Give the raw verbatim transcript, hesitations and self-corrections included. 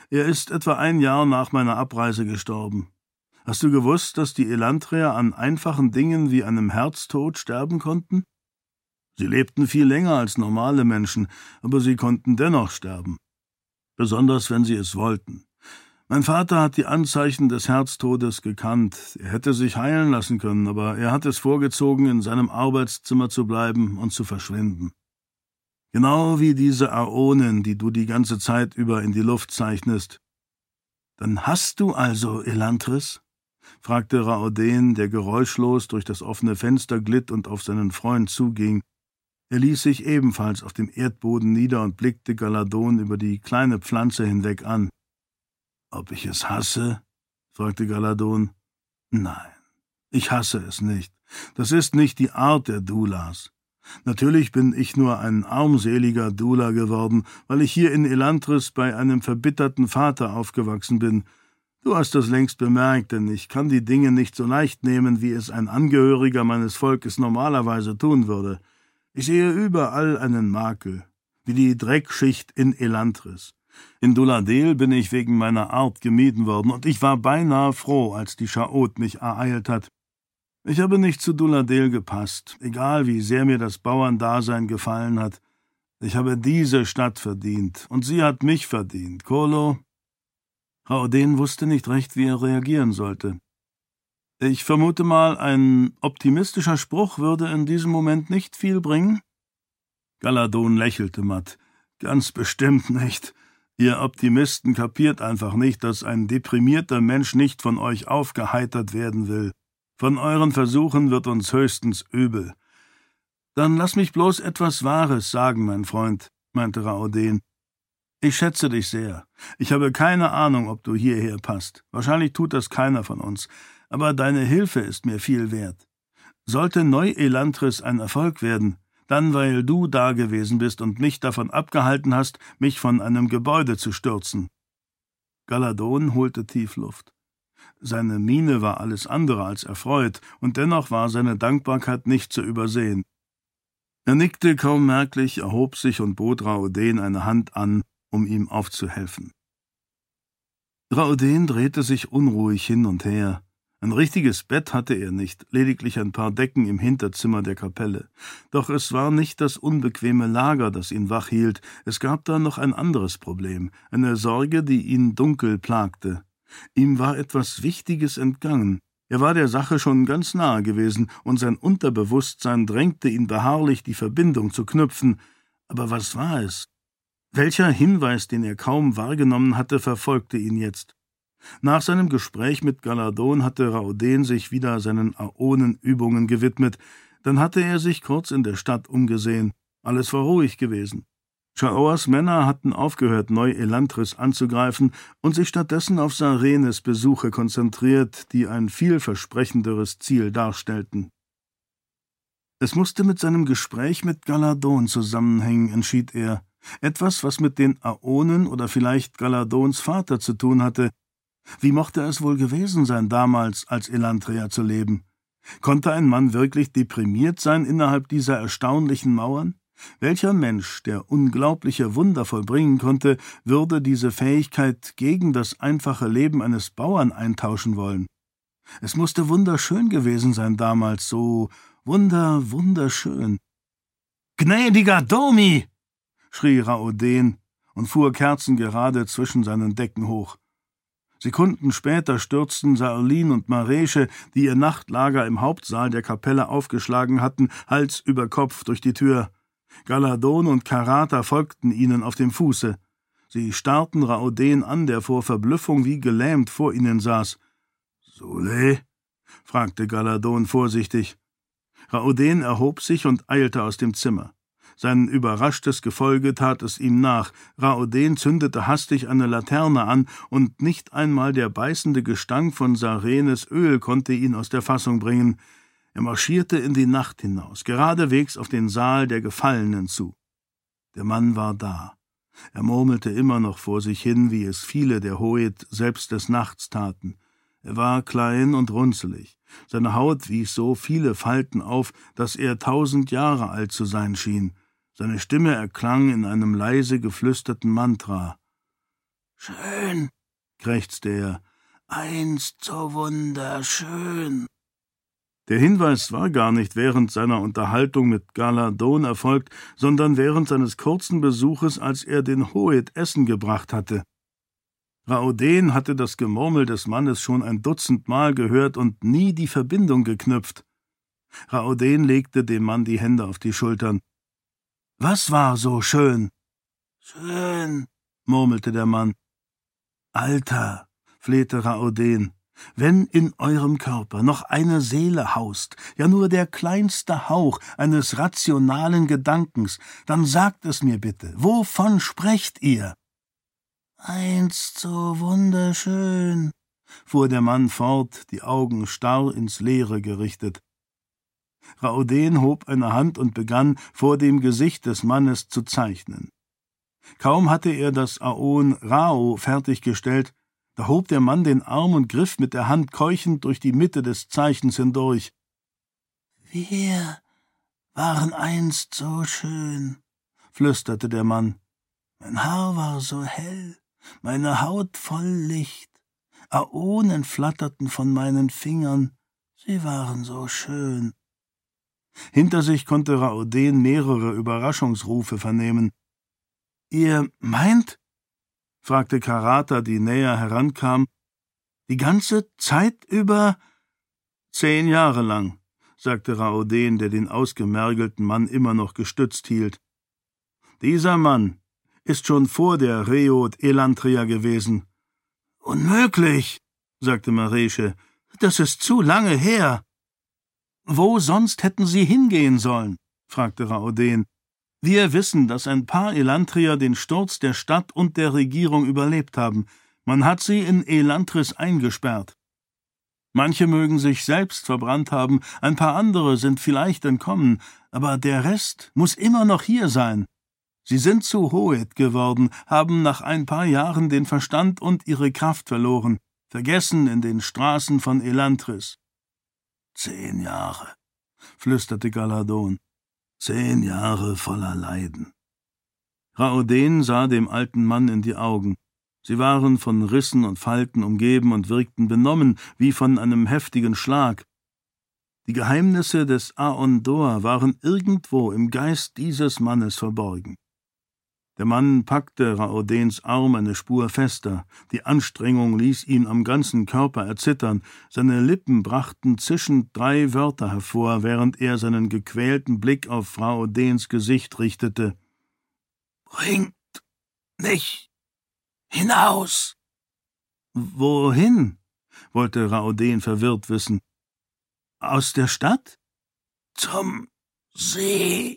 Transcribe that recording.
Er ist etwa ein Jahr nach meiner Abreise gestorben. Hast du gewusst, dass die Elantrer an einfachen Dingen wie einem Herztod sterben konnten? Sie lebten viel länger als normale Menschen, aber sie konnten dennoch sterben. Besonders, wenn sie es wollten. Mein Vater hat die Anzeichen des Herztodes gekannt. Er hätte sich heilen lassen können, aber er hat es vorgezogen, in seinem Arbeitszimmer zu bleiben und zu verschwinden. Genau wie diese Aonen, die du die ganze Zeit über in die Luft zeichnest. »Dann hast du also Elantris?« fragte Raoden, der geräuschlos durch das offene Fenster glitt und auf seinen Freund zuging. Er ließ sich ebenfalls auf dem Erdboden nieder und blickte Galadon über die kleine Pflanze hinweg an. »Ob ich es hasse?« fragte Galadon. »Nein, ich hasse es nicht. Das ist nicht die Art der Dulas. Natürlich bin ich nur ein armseliger Dula geworden, weil ich hier in Elantris bei einem verbitterten Vater aufgewachsen bin. Du hast das längst bemerkt, denn ich kann die Dinge nicht so leicht nehmen, wie es ein Angehöriger meines Volkes normalerweise tun würde. Ich sehe überall einen Makel, wie die Dreckschicht in Elantris. In Duladel bin ich wegen meiner Art gemieden worden, und ich war beinahe froh, als die Chaot mich ereilt hat. Ich habe nicht zu Duladel gepasst, egal wie sehr mir das Bauerndasein gefallen hat. Ich habe diese Stadt verdient, und sie hat mich verdient, Kolo.« Raoden wusste nicht recht, wie er reagieren sollte. »Ich vermute mal, ein optimistischer Spruch würde in diesem Moment nicht viel bringen?« Galadon lächelte matt. »Ganz bestimmt nicht. Ihr Optimisten kapiert einfach nicht, dass ein deprimierter Mensch nicht von euch aufgeheitert werden will. Von euren Versuchen wird uns höchstens übel.« »Dann lass mich bloß etwas Wahres sagen, mein Freund«, meinte Raoden. »Ich schätze dich sehr. Ich habe keine Ahnung, ob du hierher passt. Wahrscheinlich tut das keiner von uns. Aber deine Hilfe ist mir viel wert. Sollte Neu-Elantris ein Erfolg werden, dann weil du da gewesen bist und mich davon abgehalten hast, mich von einem Gebäude zu stürzen.« Galadon holte tief Luft. Seine Miene war alles andere als erfreut, und dennoch war seine Dankbarkeit nicht zu übersehen. Er nickte kaum merklich, erhob sich und bot Raoden eine Hand an, um ihm aufzuhelfen. Raoden drehte sich unruhig hin und her. Ein richtiges Bett hatte er nicht, lediglich ein paar Decken im Hinterzimmer der Kapelle. Doch es war nicht das unbequeme Lager, das ihn wach hielt. Es gab da noch ein anderes Problem, eine Sorge, die ihn dunkel plagte. Ihm war etwas Wichtiges entgangen. Er war der Sache schon ganz nahe gewesen, und sein Unterbewusstsein drängte ihn beharrlich, die Verbindung zu knüpfen. Aber was war es? Welcher Hinweis, den er kaum wahrgenommen hatte, verfolgte ihn jetzt? Nach seinem Gespräch mit Galadon hatte Raoden sich wieder seinen Aonenübungen gewidmet. Dann hatte er sich kurz in der Stadt umgesehen. Alles war ruhig gewesen. Chaoas Männer hatten aufgehört, Neu-Elantris anzugreifen und sich stattdessen auf Sarenes Besuche konzentriert, die ein vielversprechenderes Ziel darstellten. Es musste mit seinem Gespräch mit Galadon zusammenhängen, entschied er. Etwas, was mit den Aonen oder vielleicht Galadons Vater zu tun hatte. Wie mochte es wohl gewesen sein, damals als Elantria zu leben? Konnte ein Mann wirklich deprimiert sein innerhalb dieser erstaunlichen Mauern? Welcher Mensch, der unglaubliche Wunder vollbringen konnte, würde diese Fähigkeit gegen das einfache Leben eines Bauern eintauschen wollen? Es musste wunderschön gewesen sein damals, so wunder, wunderschön. »Gnädiger Domi!« schrie Raoden und fuhr kerzengerade zwischen seinen Decken hoch. Sekunden später stürzten Sarlin und Maresche, die ihr Nachtlager im Hauptsaal der Kapelle aufgeschlagen hatten, Hals über Kopf durch die Tür. Galadon und Karata folgten ihnen auf dem Fuße. Sie starrten Raoden an, der vor Verblüffung wie gelähmt vor ihnen saß. »Sule?« fragte Galadon vorsichtig. Raoden erhob sich und eilte aus dem Zimmer. Sein überraschtes Gefolge tat es ihm nach. Raoden zündete hastig eine Laterne an, und nicht einmal der beißende Gestank von Sarenes Öl konnte ihn aus der Fassung bringen. Er marschierte in die Nacht hinaus, geradewegs auf den Saal der Gefallenen zu. Der Mann war da. Er murmelte immer noch vor sich hin, wie es viele der Hoet selbst des Nachts taten. Er war klein und runzelig. Seine Haut wies so viele Falten auf, dass er tausend Jahre alt zu sein schien. Seine Stimme erklang in einem leise geflüsterten Mantra. »Schön«, krächzte er, »einst so wunderschön.« Der Hinweis war gar nicht während seiner Unterhaltung mit Galadon erfolgt, sondern während seines kurzen Besuches, als er den Hoed Essen gebracht hatte. Raoden hatte das Gemurmel des Mannes schon ein Dutzend Mal gehört und nie die Verbindung geknüpft. Raoden legte dem Mann die Hände auf die Schultern. »Was war so schön?« »Schön«, murmelte der Mann. »Alter«, flehte Raoden, »wenn in eurem Körper noch eine Seele haust, ja nur der kleinste Hauch eines rationalen Gedankens, dann sagt es mir bitte, wovon sprecht ihr?« »Einst so wunderschön«, fuhr der Mann fort, die Augen starr ins Leere gerichtet. Raoden hob eine Hand und begann, vor dem Gesicht des Mannes zu zeichnen. Kaum hatte er das Aon Rao fertiggestellt, da hob der Mann den Arm und griff mit der Hand keuchend durch die Mitte des Zeichens hindurch. »Wir waren einst so schön«, flüsterte der Mann. »Mein Haar war so hell, meine Haut voll Licht, Aonen flatterten von meinen Fingern, sie waren so schön.« Hinter sich konnte Raoden mehrere Überraschungsrufe vernehmen. »Ihr meint?« fragte Karata, die näher herankam. »Die ganze Zeit über?« »Zehn Jahre lang«, sagte Raoden, der den ausgemergelten Mann immer noch gestützt hielt. »Dieser Mann ist schon vor der Reod Elantria gewesen.« »Unmöglich«, sagte Mareche, »das ist zu lange her.« »Wo sonst hätten sie hingehen sollen?« fragte Raoden. »Wir wissen, dass ein paar Elantrier den Sturz der Stadt und der Regierung überlebt haben. Man hat sie in Elantris eingesperrt. Manche mögen sich selbst verbrannt haben, ein paar andere sind vielleicht entkommen, aber der Rest muss immer noch hier sein. Sie sind zu Hoed geworden, haben nach ein paar Jahren den Verstand und ihre Kraft verloren, vergessen in den Straßen von Elantris.« »Zehn Jahre«, flüsterte Galadon, »zehn Jahre voller Leiden.« Raoden sah dem alten Mann in die Augen. Sie waren von Rissen und Falten umgeben und wirkten benommen, wie von einem heftigen Schlag. Die Geheimnisse des Aon Dor waren irgendwo im Geist dieses Mannes verborgen. Der Mann packte Raodens Arm eine Spur fester, die Anstrengung ließ ihn am ganzen Körper erzittern, seine Lippen brachten zischend drei Wörter hervor, während er seinen gequälten Blick auf Raodens Gesicht richtete. »Bringt mich hinaus!« »Wohin?« wollte Raoden verwirrt wissen. »Aus der Stadt?« »Zum See.«